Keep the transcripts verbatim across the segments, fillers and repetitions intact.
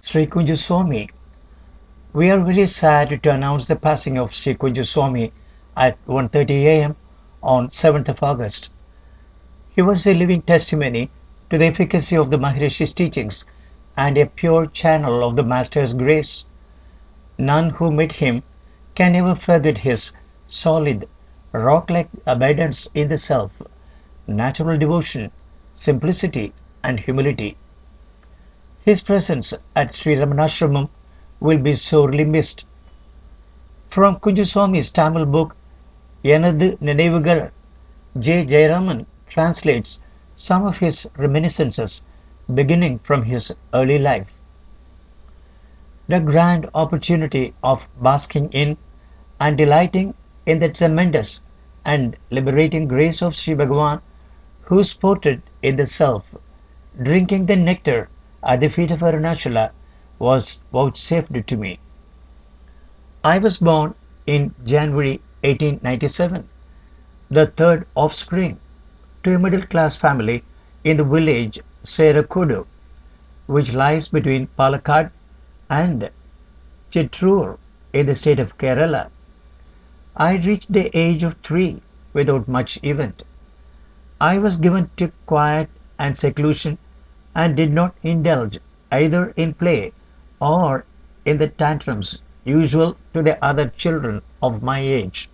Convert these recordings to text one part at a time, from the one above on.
Sri Kunjaswamy. We are very sad to announce the passing of Sri Kunjaswamy at one thirty a m on seventh of August. He was a living testimony to the efficacy of the Maharishi's teachings and a pure channel of the Master's grace. None who meet him can ever forget his solid, rock-like abidance in the self, natural devotion, simplicity, and humility. His presence at Sri Ramanashramam will be sorely missed. From Kunjaswamy's Tamil book Yanadu Ninevugal, J. Jayaraman translates some of his reminiscences beginning from his early life. The grand opportunity of basking in and delighting in the tremendous and liberating grace of Sri Bhagavan, who sported in the self, drinking the nectar at the feet of Arunachala, was vouchsafed to me. I was born in January eighteen ninety-seven, the third offspring to a middle-class family in the village Serakudu, which lies between Palakkad and Chittoor in the state of Kerala. I reached the age of three without much event. I was given to quiet and seclusion and did not indulge either in play or in the tantrums usual to the other children of my age.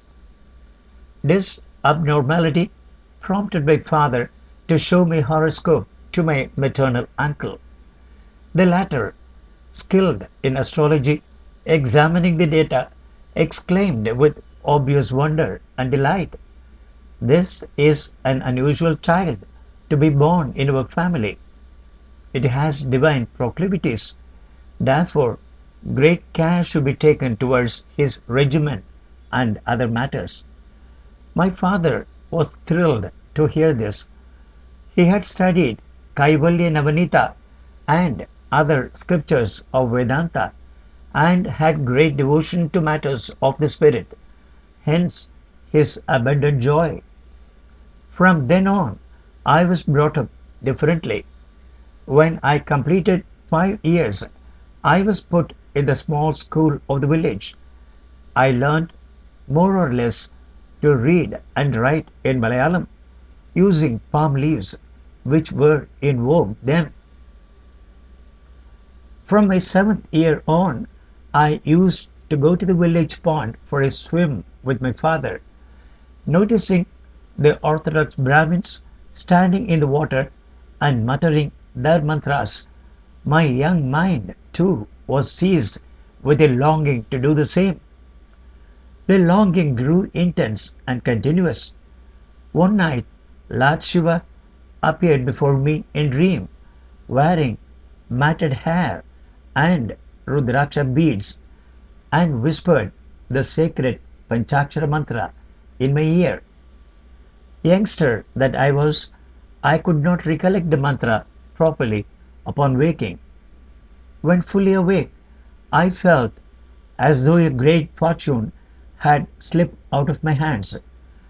This abnormality prompted my father to show my horoscope to my maternal uncle. The latter, skilled in astrology, examining the data, exclaimed with obvious wonder and delight, "This is an unusual child to be born in our family. It has divine proclivities. Therefore, great care should be taken towards his regimen and other matters." My father was thrilled to hear this. He had studied Kaivalya Navanita and other scriptures of Vedanta, and had great devotion to matters of the spirit. Hence his abundant joy. From then on I was brought up differently. When I completed five years I was put in the small school of the village. I learnt more or less to read and write in Malayalam, using palm leaves, which were in vogue then. From my seventh year on I used to go to the village pond for a swim with my father. Noticing the orthodox Brahmins standing in the water and muttering their mantras, my young mind, too, was seized with a longing to do the same. The longing grew intense and continuous. One night Lord Shiva appeared before me in dream, wearing matted hair and Rudraksha beads, and whispered the sacred Panchakshara mantra in my ear. Youngster that I was, I could not recollect the mantra properly upon waking. When fully awake, I felt as though a great fortune had slipped out of my hands.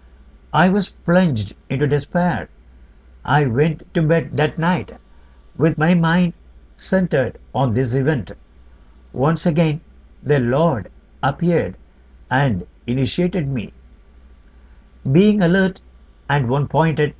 I was plunged into despair. I went to bed that night with my mind centered on this event. Once again the Lord appeared and initiated me. Being alert and one-pointed,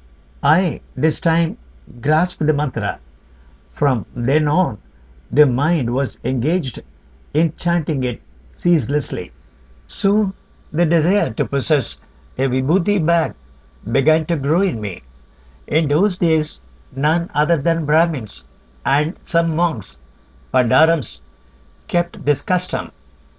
I this time grasped the mantra. From then on the mind was engaged in chanting it ceaselessly. Soon the desire to possess a vibhuti bag began to grow in me. In those days none other than Brahmins and some monks, Pandharams, kept this custom.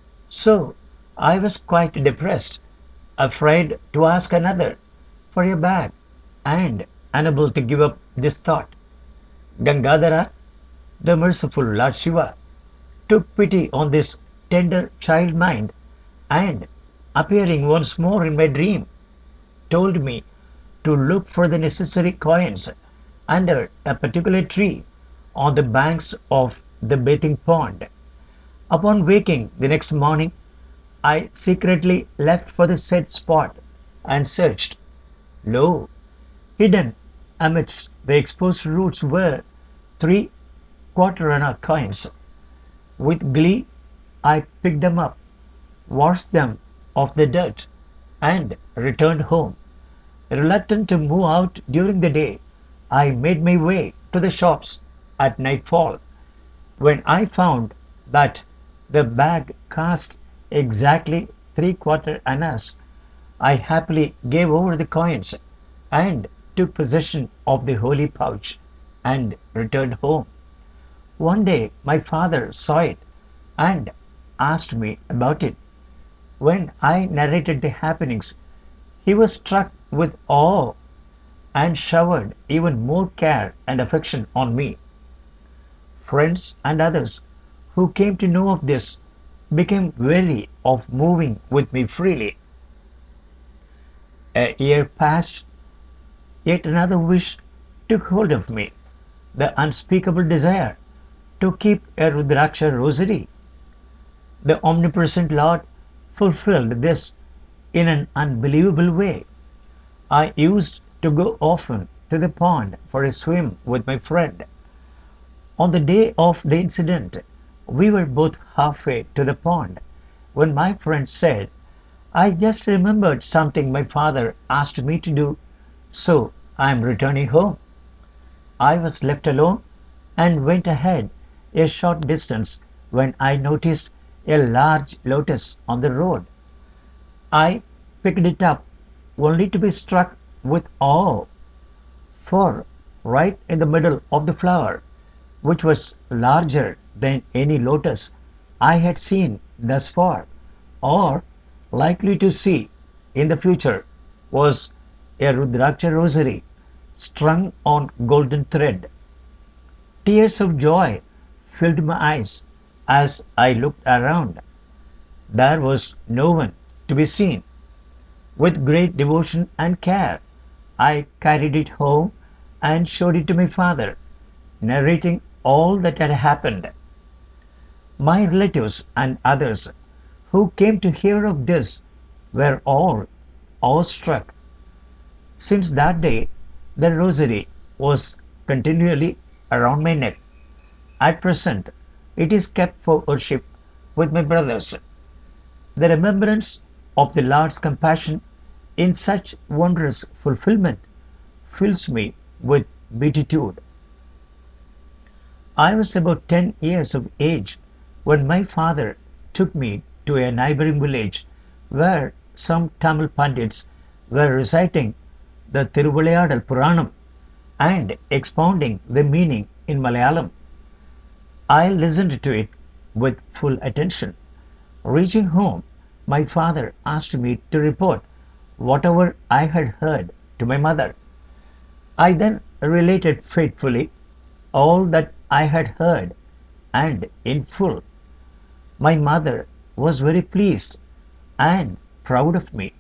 So I was quite depressed, afraid to ask another for a bag, and unable to give up this thought. Gangadhara, the merciful Lord Shiva, took pity on this tender child mind, and, appearing once more in my dream, told me to look for the necessary coins under a particular tree on the banks of the bathing pond. Upon waking the next morning I secretly left for the said spot and searched. Lo! hidden amidst the exposed roots were three quarter-anna coins. With glee I picked them up, washed them of the dirt, and returned home. Reluctant to move out during the day, I made my way to the shops at nightfall. When I found that the bag cost exactly three quarter annas, I happily gave over the coins and took possession of the holy pouch and returned home. One day my father saw it and asked me about it. When I narrated the happenings, he was struck with awe and showered even more care and affection on me. Friends and others who came to know of this became weary of moving with me freely. A year passed, yet another wish took hold of me, the unspeakable desire to keep a Rudraksha rosary. The omnipresent Lord fulfilled this in an unbelievable way. I used to go often to the pond for a swim with my friend. On the day of the incident, we were both halfway to the pond when my friend said, "I just remembered something my father asked me to do, so I am returning home." I was left alone and went ahead a short distance when I noticed a large lotus on the road. I picked it up only to be struck with awe, for right in the middle of the flower, which was larger than any lotus I had seen thus far, or likely to see in the future, was a Rudraksha rosary strung on golden thread. Tears of joy filled my eyes as I looked around. There was no one to be seen. With great devotion and care, I carried it home and showed it to my father, narrating all that had happened. My relatives and others who came to hear of this were all awestruck. Since that day, the rosary was continually around my neck. At present, it is kept for worship with my brothers. The remembrance of the Lord's compassion in such wondrous fulfillment fills me with beatitude. I was about ten years of age when my father took me to a neighboring village where some Tamil Pandits were reciting the Tiruvilayadal Puranam and expounding the meaning in Malayalam. I listened to it with full attention. Reaching home, my father asked me to report whatever I had heard to my mother. I then related faithfully all that I had heard and in full. My mother was very pleased and proud of me.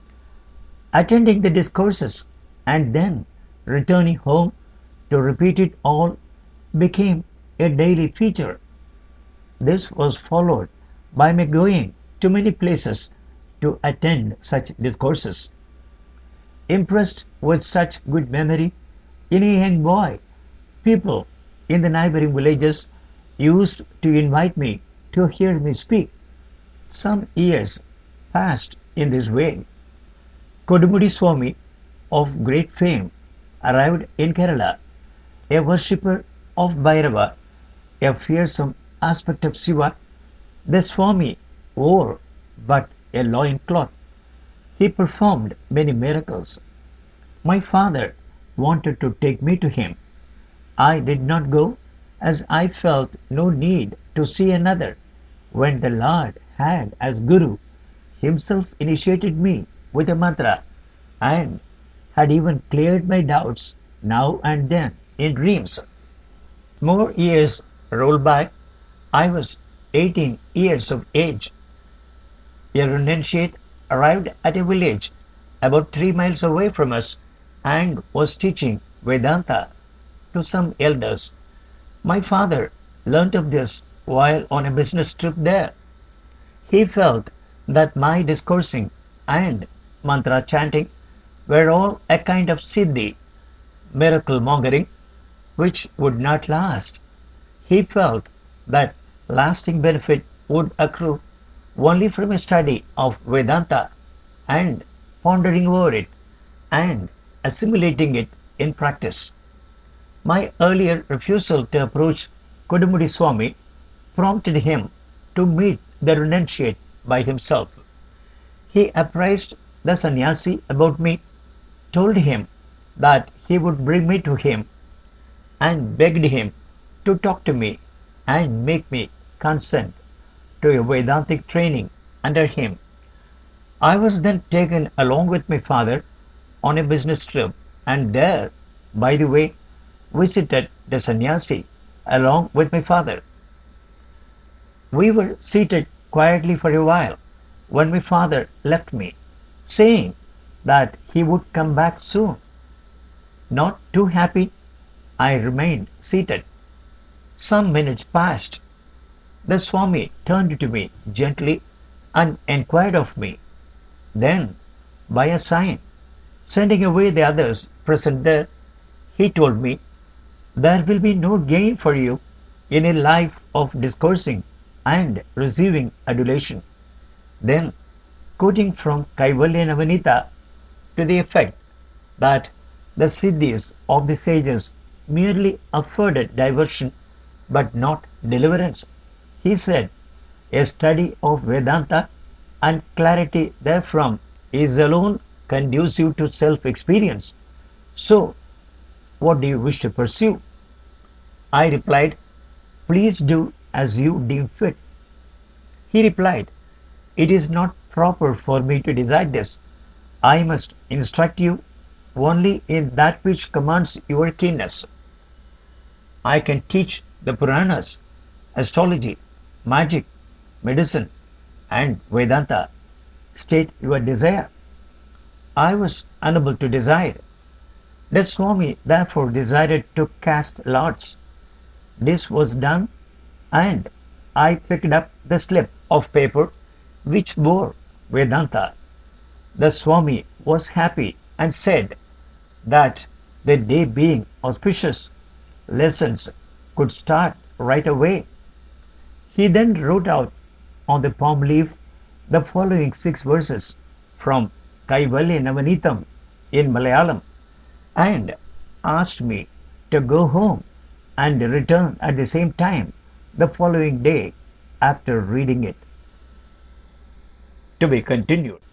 Attending the discourses and then returning home to repeat it all became a daily feature. This was followed by my going to many places to attend such discourses. Impressed with such good memory in a young boy, people in the neighboring villages used to invite me to hear me speak. Some years passed in this way. Kodumudi Swami, of great fame, arrived in Kerala, a worshipper of Bhairava, a fearsome aspect of Shiva. The Swami wore but a loin cloth. He performed many miracles. My father wanted to take me to him. I did not go, as I felt no need to see another, when the Lord had, as Guru, himself initiated me with a mantra, and had even cleared my doubts now and then in dreams. More years rolled by. I was eighteen years of age. A renunciate arrived at a village about three miles away from us and was teaching Vedanta to some elders. My father learnt of this while on a business trip there. He felt that my discoursing and mantra chanting were all a kind of siddhi, miracle mongering, which would not last. He felt that lasting benefit would accrue only from a study of Vedanta and pondering over it and assimilating it in practice. My earlier refusal to approach Kodumudi Swami prompted him to meet the renunciate by himself. He apprised the sannyasi about me, told him that he would bring me to him, and begged him to talk to me and make me consent to a Vedantic training under him. I was then taken along with my father on a business trip and there, by the way, visited the sannyasi along with my father. We were seated quietly for a while when my father left me, saying that he would come back soon. Not too happy, I remained seated. Some minutes passed. The Swami turned to me gently and inquired of me. Then, by a sign, sending away the others present there, he told me, "There will be no gain for you in a life of discoursing and receiving adulation." Then, quoting from Kaivalya Navanita to the effect that the siddhis of the sages merely afforded diversion but not deliverance, he said, "A study of Vedanta and clarity therefrom is alone conducive to self-experience. So, what do you wish to pursue?" I replied, "Please do as you deem fit." He replied, "It is not proper for me to decide this. I must instruct you only in that which commands your keenness. I can teach the Puranas, astrology, magic, medicine, and Vedanta. State your desire." I was unable to decide. The Swami therefore decided to cast lots. This was done, and I picked up the slip of paper which bore Vedanta. The Swami was happy and said that the day being auspicious, lessons could start right away. He then wrote out on the palm leaf the following six verses from Kaivalya Navanitam in Malayalam and asked me to go home and return at the same time the following day after reading it. To be continued.